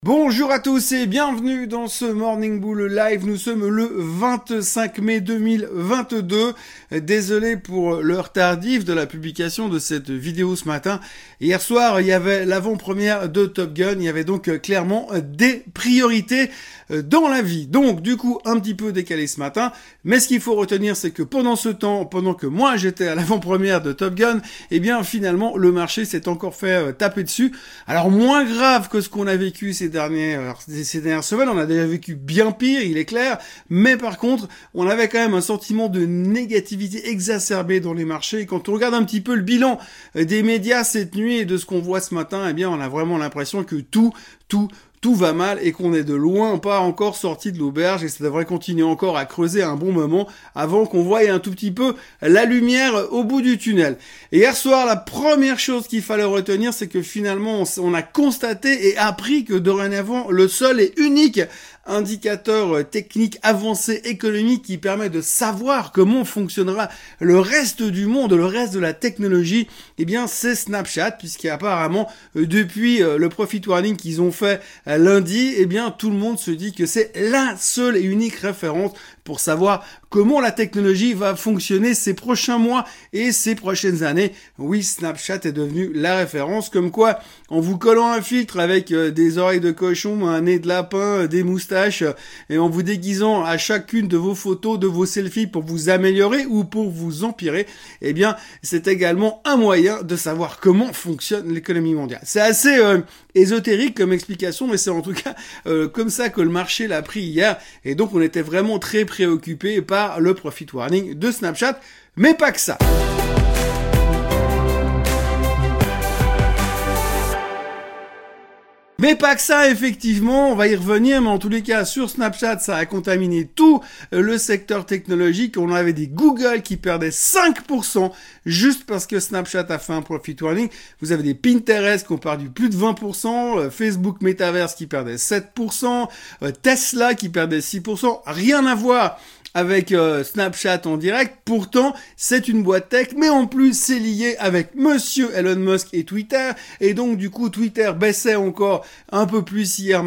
Bonjour à tous et bienvenue dans ce Morning Bull Live. Nous sommes le 25 mai 2022. Désolé pour l'heure tardive de la publication de cette vidéo ce matin. Hier soir, il y avait l'avant-première de Top Gun. Il y avait donc clairement des priorités dans la vie. Donc, du coup, un petit peu décalé ce matin. Mais ce qu'il faut retenir, c'est que pendant ce temps, pendant que moi j'étais à l'avant-première de Top Gun, eh bien, finalement, le marché s'est encore fait taper dessus. Alors, moins grave que ce qu'on a vécu ces dernières semaines, on a déjà vécu bien pire, il est clair, mais par contre, on avait quand même un sentiment de négativité exacerbée dans les marchés. Et quand on regarde un petit peu le bilan des médias cette nuit et de ce qu'on voit ce matin, eh bien, on a vraiment l'impression que tout va mal et qu'on est de loin pas encore sorti de l'auberge et ça devrait continuer encore à creuser un bon moment avant qu'on voie un tout petit peu la lumière au bout du tunnel. Et hier soir, la première chose qu'il fallait retenir, c'est que finalement, on a constaté et appris que dorénavant, le seul et unique indicateur technique avancé économique qui permet de savoir comment fonctionnera le reste du monde, le reste de la technologie, eh bien c'est Snapchat, puisqu'apparemment depuis le profit warning qu'ils ont fait lundi, eh bien tout le monde se dit que c'est la seule et unique référence pour savoir comment la technologie va fonctionner ces prochains mois et ces prochaines années. Oui, Snapchat est devenu la référence, comme quoi, en vous collant un filtre avec des oreilles de cochon, un nez de lapin, des moustaches, et en vous déguisant à chacune de vos photos, de vos selfies pour vous améliorer ou pour vous empirer, eh bien, c'est également un moyen de savoir comment fonctionne l'économie mondiale. C'est assez ésotérique comme explication, mais c'est en tout cas comme ça que le marché l'a pris hier, et donc on était vraiment très préoccupé par le profit warning de Snapchat, mais pas que ça. Mais pas que ça, effectivement, on va y revenir, mais en tous les cas, sur Snapchat, ça a contaminé tout le secteur technologique. On avait des Google qui perdaient 5% juste parce que Snapchat a fait un profit warning. Vous avez des Pinterest qui ont perdu plus de 20%, Facebook Metaverse qui perdait 7%, Tesla qui perdait 6%. Rien à voir avec Snapchat en direct. Pourtant, c'est une boîte tech, mais en plus, c'est lié avec monsieur Elon Musk et Twitter. Et donc, du coup, Twitter baissait encore un peu plus hier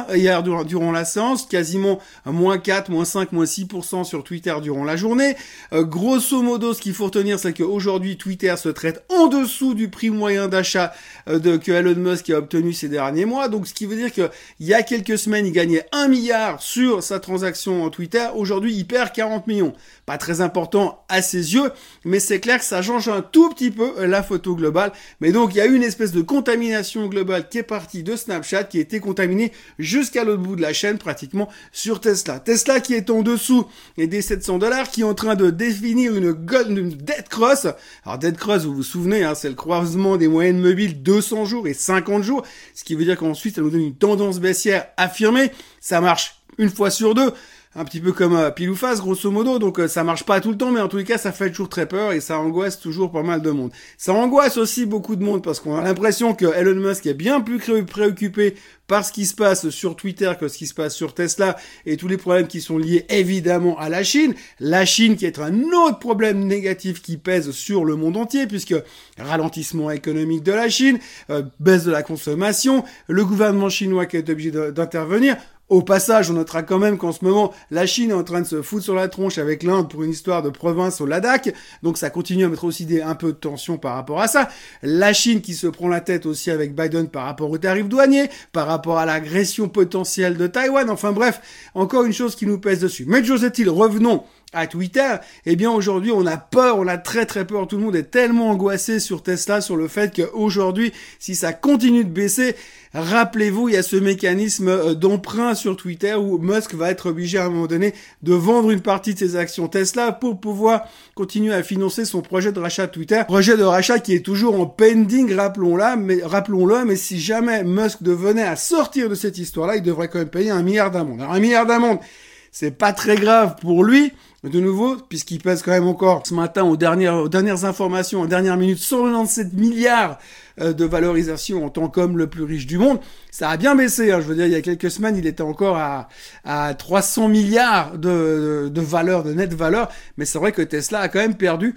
durant la séance, quasiment moins 4, moins 5, moins 6% sur Twitter durant la journée. Grosso modo, ce qu'il faut retenir, c'est qu'aujourd'hui, Twitter se traite en dessous du prix moyen d'achat que Elon Musk a obtenu ces derniers mois. Donc, ce qui veut dire que il y a quelques semaines, il gagnait 1 milliard sur sa transaction en Twitter. Aujourd'hui, il perd 40 millions. Pas très important à ses yeux, mais c'est clair que ça change un tout petit peu la photo globale. Mais donc, il y a eu une espèce de contamination globale qui est partie de Snapchat, qui a été contaminée jusqu'à l'autre bout de la chaîne, pratiquement sur Tesla. Tesla qui est en dessous des $700, qui est en train de définir une dead cross. Alors, dead cross, vous vous souvenez, c'est le croisement des moyennes mobiles 200 jours et 50 jours, ce qui veut dire qu'ensuite, ça nous donne une tendance baissière affirmée. Ça marche une fois sur deux. Un petit peu comme pile ou face, grosso modo, donc ça marche pas tout le temps, mais en tous les cas, ça fait toujours très peur et ça angoisse toujours pas mal de monde. Ça angoisse aussi beaucoup de monde parce qu'on a l'impression que Elon Musk est bien plus préoccupé par ce qui se passe sur Twitter que ce qui se passe sur Tesla et tous les problèmes qui sont liés évidemment à la Chine. La Chine qui est un autre problème négatif qui pèse sur le monde entier puisque ralentissement économique de la Chine, baisse de la consommation, le gouvernement chinois qui est obligé d'intervenir. Au passage, on notera quand même qu'en ce moment, la Chine est en train de se foutre sur la tronche avec l'Inde pour une histoire de province au Ladakh. Donc ça continue à mettre aussi un peu de tension par rapport à ça. La Chine qui se prend la tête aussi avec Biden par rapport aux tarifs douaniers, par rapport à l'agression potentielle de Taïwan. Enfin bref, encore une chose qui nous pèse dessus. Mais toujours est-il, revenons à Twitter, eh bien aujourd'hui on a peur, on a très très peur, tout le monde est tellement angoissé sur Tesla, sur le fait qu'aujourd'hui, si ça continue de baisser, rappelez-vous, il y a ce mécanisme d'emprunt sur Twitter où Musk va être obligé à un moment donné de vendre une partie de ses actions Tesla pour pouvoir continuer à financer son projet de rachat de Twitter, projet de rachat qui est toujours en pending, rappelons-le, mais si jamais Musk devenait à sortir de cette histoire-là, il devrait quand même payer 1 milliard d'amende. Alors 1 milliard d'amende, c'est pas très grave pour lui, de nouveau, puisqu'il pèse quand même encore ce matin aux dernières informations, aux dernières minutes, 197 milliards de valorisation en tant qu'homme le plus riche du monde. Ça a bien baissé, hein. Je veux dire, il y a quelques semaines, il était encore à 300 milliards de valeur, de nette valeur, mais c'est vrai que Tesla a quand même perdu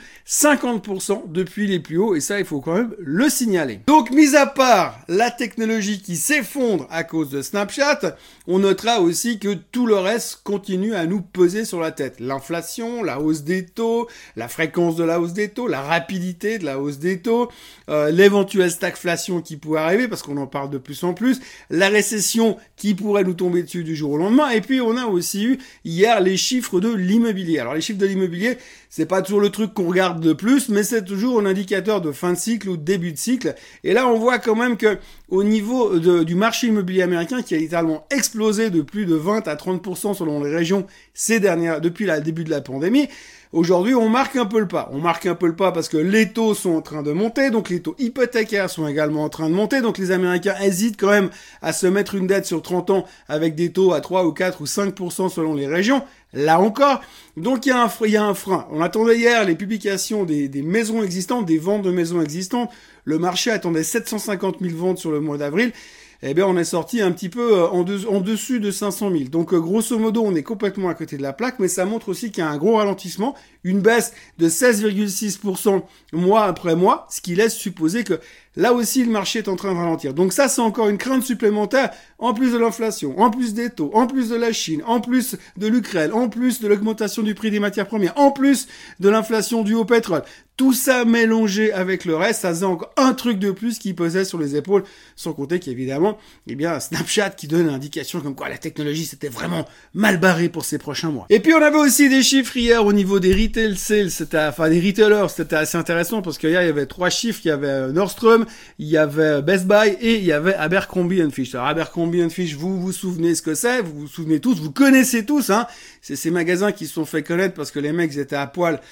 50% depuis les plus hauts, et ça, il faut quand même le signaler. Donc, mis à part la technologie qui s'effondre à cause de Snapchat, on notera aussi que tout le reste continue à nous peser sur la tête. L'inflation, la hausse des taux, la fréquence de la hausse des taux, la rapidité de la hausse des taux, l'éventuelle stagflation qui pourrait arriver, parce qu'on en parle de plus en plus, la récession qui pourrait nous tomber dessus du jour au lendemain, et puis on a aussi eu hier les chiffres de l'immobilier. Alors les chiffres de l'immobilier, c'est pas toujours le truc qu'on regarde de plus, mais c'est toujours un indicateur de fin de cycle ou de début de cycle, et là on voit quand même que au niveau du marché immobilier américain, qui a littéralement explosé de plus de 20 à 30% selon les régions depuis le début de la pandémie, aujourd'hui, on marque un peu le pas. On marque un peu le pas parce que les taux sont en train de monter, donc les taux hypothécaires sont également en train de monter, donc les Américains hésitent quand même à se mettre une dette sur 30 ans avec des taux à 3 ou 4 ou 5% selon les régions. Là encore, donc il y a un frein. On attendait hier les publications des maisons existantes, des ventes de maisons existantes. Le marché attendait 750 000 ventes sur le mois d'avril. Eh bien, on est sorti un petit peu en dessus de 500 000. Donc, grosso modo, on est complètement à côté de la plaque, mais ça montre aussi qu'il y a un gros ralentissement, une baisse de 16,6% mois après mois, ce qui laisse supposer que là aussi, le marché est en train de ralentir. Donc ça, c'est encore une crainte supplémentaire, en plus de l'inflation, en plus des taux, en plus de la Chine, en plus de l'Ukraine, en plus de l'augmentation du prix des matières premières, en plus de l'inflation due au pétrole. Tout ça mélangé avec le reste, ça faisait encore un truc de plus qui pesait sur les épaules, sans compter qu'évidemment, eh bien, Snapchat qui donne l'indication comme quoi la technologie s'était vraiment mal barrée pour ces prochains mois. Et puis, on avait aussi des chiffres hier au niveau des retail sales, des retailers, c'était assez intéressant parce qu'hier, il y avait 3 chiffres, il y avait Nordstrom, il y avait Best Buy et il y avait Abercrombie & Fitch. Alors, Abercrombie & Fitch, vous vous souvenez ce que c'est, vous vous souvenez tous, vous connaissez tous, hein. C'est ces magasins qui se sont fait connaître parce que les mecs étaient à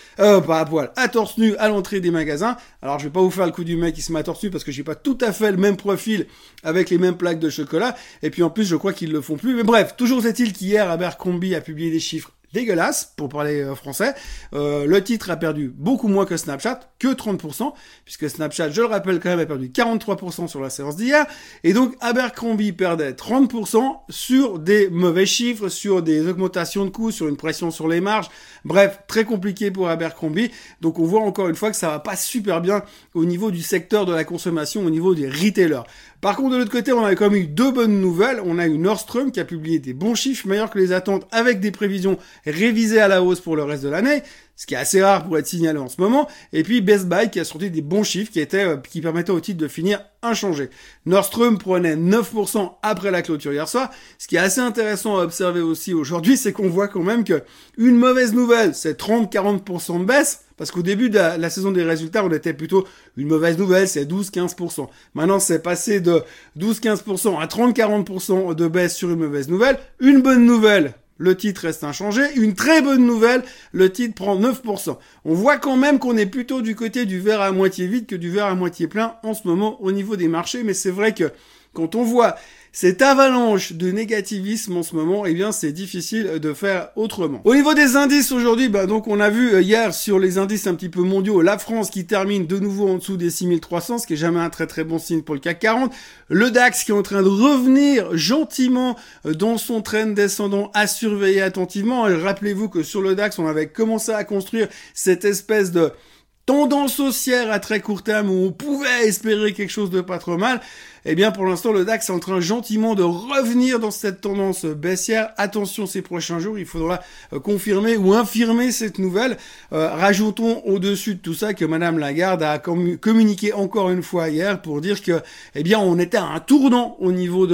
torse nu à l'entrée des magasins. Alors, je vais pas vous faire le coup du mec qui se met à torse nu parce que j'ai pas tout à fait le même profil avec les mêmes plaques de chocolat. Et puis, en plus, je crois qu'ils le font plus. Mais bref, toujours est-il qu'hier, Abercrombie a publié des chiffres dégueulasse, pour parler français. Le titre a perdu beaucoup moins que Snapchat, que 30%, puisque Snapchat, je le rappelle quand même, a perdu 43% sur la séance d'hier, et donc Abercrombie perdait 30% sur des mauvais chiffres, sur des augmentations de coûts, sur une pression sur les marges, bref, très compliqué pour Abercrombie, donc on voit encore une fois que ça va pas super bien au niveau du secteur de la consommation, au niveau des retailers. Par contre, de l'autre côté, on a quand même eu 2 bonnes nouvelles. On a eu Nordstrom qui a publié des bons chiffres, meilleurs que les attentes, avec des prévisions révisées à la hausse pour le reste de l'année, ce qui est assez rare pour être signalé en ce moment. Et puis Best Buy qui a sorti des bons chiffres qui permettaient au titre de finir inchangé. Nordstrom prenait 9% après la clôture hier soir. Ce qui est assez intéressant à observer aussi aujourd'hui, c'est qu'on voit quand même que une mauvaise nouvelle, c'est 30-40% de baisse. Parce qu'au début de la saison des résultats, on était plutôt une mauvaise nouvelle, c'est 12-15%. Maintenant, c'est passé de 12-15% à 30-40% de baisse sur une mauvaise nouvelle. Une bonne nouvelle, le titre reste inchangé. Une très bonne nouvelle, le titre prend 9%. On voit quand même qu'on est plutôt du côté du verre à moitié vide que du verre à moitié plein en ce moment au niveau des marchés. Mais c'est vrai que quand on voit cette avalanche de négativisme en ce moment, eh bien, c'est difficile de faire autrement. Au niveau des indices aujourd'hui, donc on a vu hier sur les indices un petit peu mondiaux, la France qui termine de nouveau en dessous des 6300, ce qui est jamais un très très bon signe pour le CAC 40. Le DAX qui est en train de revenir gentiment dans son trend descendant à surveiller attentivement. Et rappelez-vous que sur le DAX, on avait commencé à construire cette espèce de tendance haussière à très court terme où on pouvait espérer quelque chose de pas trop mal. Eh bien, pour l'instant, le DAX est en train gentiment de revenir dans cette tendance baissière. Attention, ces prochains jours, il faudra confirmer ou infirmer cette nouvelle. Rajoutons au-dessus de tout ça que Madame Lagarde a communiqué encore une fois hier pour dire que, eh bien, on était à un tournant au niveau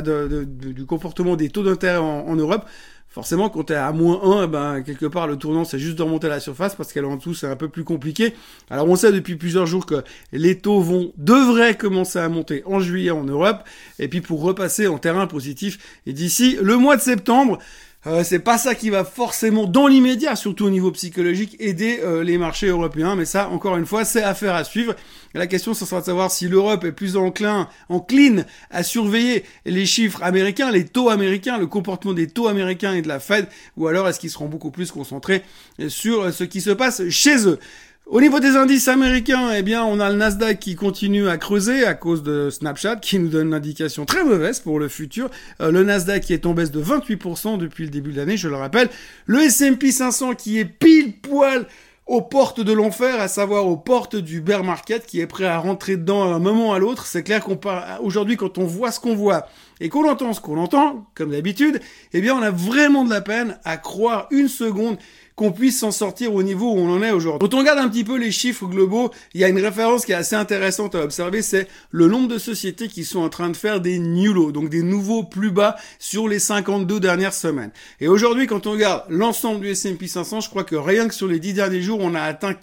du comportement des taux d'intérêt en Europe. Forcément, quand t'es à -1, quelque part, le tournant, c'est juste de remonter à la surface, parce qu'en dessous, c'est un peu plus compliqué. Alors, on sait depuis plusieurs jours que les taux devraient commencer à monter en juillet en Europe, et puis pour repasser en terrain positif. Et d'ici le mois de septembre, C'est pas ça qui va forcément, dans l'immédiat, surtout au niveau psychologique, aider les marchés européens. Mais ça, encore une fois, c'est affaire à suivre. Et la question, ce sera de savoir si l'Europe est plus encline à surveiller les chiffres américains, les taux américains, le comportement des taux américains et de la Fed, ou alors est-ce qu'ils seront beaucoup plus concentrés sur ce qui se passe chez eux. Au niveau des indices américains, eh bien, on a le Nasdaq qui continue à creuser à cause de Snapchat, qui nous donne une indication très mauvaise pour le futur. Le Nasdaq qui est en baisse de 28% depuis le début de l'année, je le rappelle. Le S&P 500 qui est pile poil aux portes de l'enfer, à savoir aux portes du bear market, qui est prêt à rentrer dedans à un moment à l'autre. C'est clair aujourd'hui, quand on voit ce qu'on voit et qu'on entend ce qu'on entend, comme d'habitude, eh bien, on a vraiment de la peine à croire une seconde qu'on puisse s'en sortir au niveau où on en est aujourd'hui. Quand on regarde un petit peu les chiffres globaux, il y a une référence qui est assez intéressante à observer, c'est le nombre de sociétés qui sont en train de faire des new lows, donc des nouveaux plus bas sur les 52 dernières semaines. Et aujourd'hui, quand on regarde l'ensemble du S&P 500, je crois que rien que sur les 10 derniers jours, on a atteint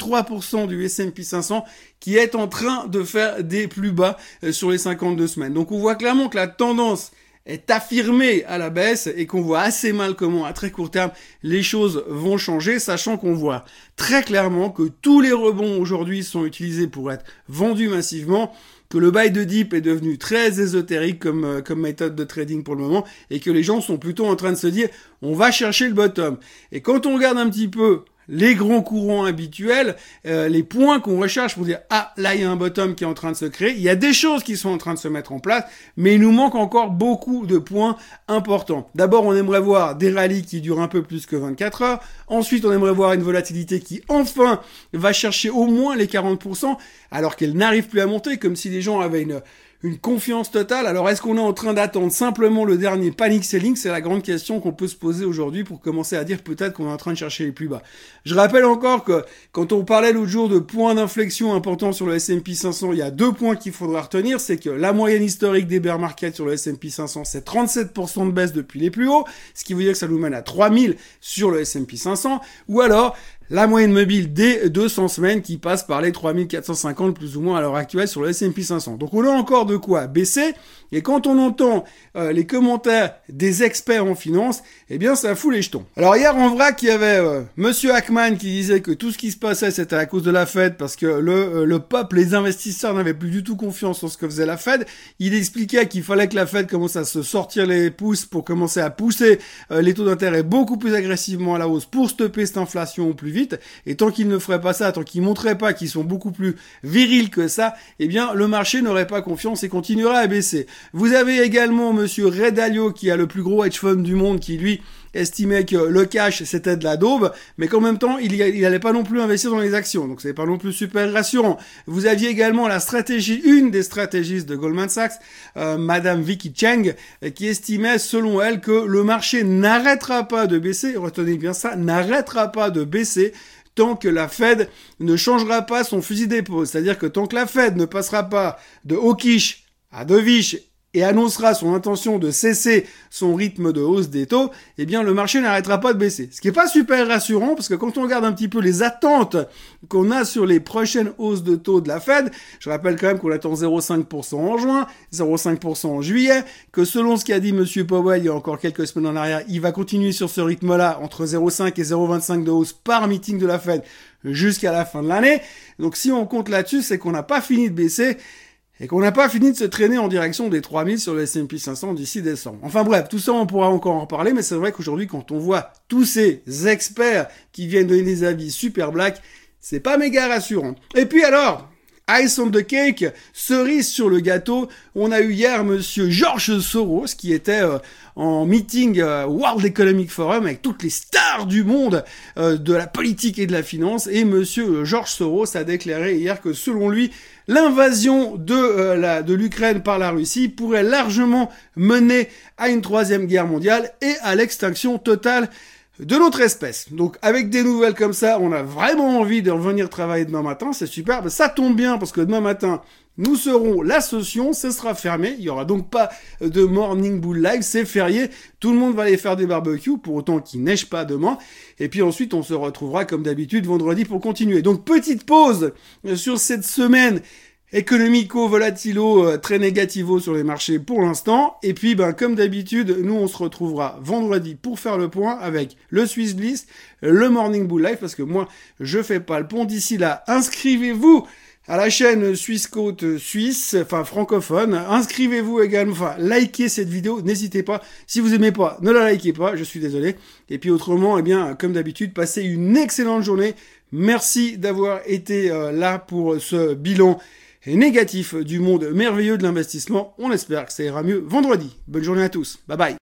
43% du S&P 500 qui est en train de faire des plus bas sur les 52 semaines. Donc on voit clairement que la tendance est affirmé à la baisse et qu'on voit assez mal comment, à très court terme, les choses vont changer, sachant qu'on voit très clairement que tous les rebonds aujourd'hui sont utilisés pour être vendus massivement, que le buy de dip est devenu très ésotérique comme méthode de trading pour le moment, et que les gens sont plutôt en train de se dire on va chercher le bottom. Et quand on regarde un petit peu les grands courants habituels, les points qu'on recherche pour dire ah là il y a un bottom qui est en train de se créer, il y a des choses qui sont en train de se mettre en place, mais il nous manque encore beaucoup de points importants. D'abord on aimerait voir des rallyes qui durent un peu plus que 24 heures, ensuite on aimerait voir une volatilité qui enfin va chercher au moins les 40%, alors qu'elle n'arrive plus à monter, comme si les gens avaient une confiance totale. Alors est-ce qu'on est en train d'attendre simplement le dernier panic selling? C'est la grande question qu'on peut se poser aujourd'hui pour commencer à dire peut-être qu'on est en train de chercher les plus bas. Je rappelle encore que quand on parlait l'autre jour de points d'inflexion importants sur le S&P 500, il y a 2 points qu'il faudra retenir, c'est que la moyenne historique des bear markets sur le S&P 500, c'est 37% de baisse depuis les plus hauts, ce qui veut dire que ça nous mène à 3000 sur le S&P 500, ou alors la moyenne mobile des 200 semaines qui passe par les 3450 plus ou moins à l'heure actuelle sur le S&P 500. Donc on a encore de quoi baisser, et quand on entend les commentaires des experts en finance, eh bien ça fout les jetons. Alors hier en vrac, il y avait Monsieur Ackman qui disait que tout ce qui se passait c'était à cause de la Fed, parce que le peuple, les investisseurs n'avaient plus du tout confiance en ce que faisait la Fed. Il expliquait qu'il fallait que la Fed commence à se sortir les pouces pour commencer à pousser les taux d'intérêt beaucoup plus agressivement à la hausse pour stopper cette inflation au plus vite. Et tant qu'ils ne feraient pas ça, tant qu'ils montreraient pas qu'ils sont beaucoup plus virils que ça, eh bien, le marché n'aurait pas confiance et continuera à baisser. Vous avez également Monsieur Ray Dalio, qui a le plus gros hedge fund du monde, qui lui estimait que le cash c'était de la daube, mais qu'en même temps il allait pas non plus investir dans les actions, donc c'est pas non plus super rassurant. Vous aviez également une des stratégistes de Goldman Sachs, Madame Vicky Cheng, qui estimait selon elle que le marché n'arrêtera pas de baisser, retenez bien ça, n'arrêtera pas de baisser tant que la Fed ne changera pas son fusil d'épaule, c'est-à-dire que tant que la Fed ne passera pas de hawkish à dovish et annoncera son intention de cesser son rythme de hausse des taux, eh bien le marché n'arrêtera pas de baisser. Ce qui est pas super rassurant, parce que quand on regarde un petit peu les attentes qu'on a sur les prochaines hausses de taux de la Fed, je rappelle quand même qu'on attend 0,5% en juin, 0,5% en juillet, que selon ce qu'a dit Monsieur Powell il y a encore quelques semaines en arrière, il va continuer sur ce rythme-là, entre 0,5 et 0,25 de hausse par meeting de la Fed jusqu'à la fin de l'année. Donc si on compte là-dessus, c'est qu'on n'a pas fini de baisser, et qu'on n'a pas fini de se traîner en direction des 3000 sur le S&P 500 d'ici décembre. Enfin bref, tout ça on pourra encore en parler, mais c'est vrai qu'aujourd'hui quand on voit tous ces experts qui viennent donner des avis super black, c'est pas méga rassurant. Et puis alors, ice on the cake, cerise sur le gâteau, on a eu hier Monsieur George Soros qui était en meeting World Economic Forum avec toutes les stars du monde de la politique et de la finance, et Monsieur George Soros a déclaré hier que selon lui, l'invasion de l'Ukraine par la Russie pourrait largement mener à une 3e guerre mondiale et à l'extinction totale de notre espèce. Donc avec des nouvelles comme ça, on a vraiment envie de revenir travailler demain matin, c'est super. Ça tombe bien parce que demain matin, nous serons la session, ce sera fermé, il y aura donc pas de Morning Bull Live, c'est férié, tout le monde va aller faire des barbecues, pour autant qu'il neige pas demain, et puis ensuite on se retrouvera comme d'habitude vendredi pour continuer. Donc petite pause sur cette semaine économico-volatilo, très négativo sur les marchés pour l'instant. Et puis, comme d'habitude, nous, on se retrouvera vendredi pour faire le point avec le Swiss Bliss, le Morning Bull Live, parce que moi, je fais pas le pont. D'ici là, inscrivez-vous à la chaîne Suisse Côte Suisse, enfin francophone. Inscrivez-vous également, enfin likez cette vidéo, n'hésitez pas. Si vous aimez pas, ne la likez pas, je suis désolé. Et puis autrement, comme d'habitude, passez une excellente journée. Merci d'avoir été là pour ce bilan négatif du monde merveilleux de l'investissement. On espère que ça ira mieux vendredi. Bonne journée à tous. Bye bye.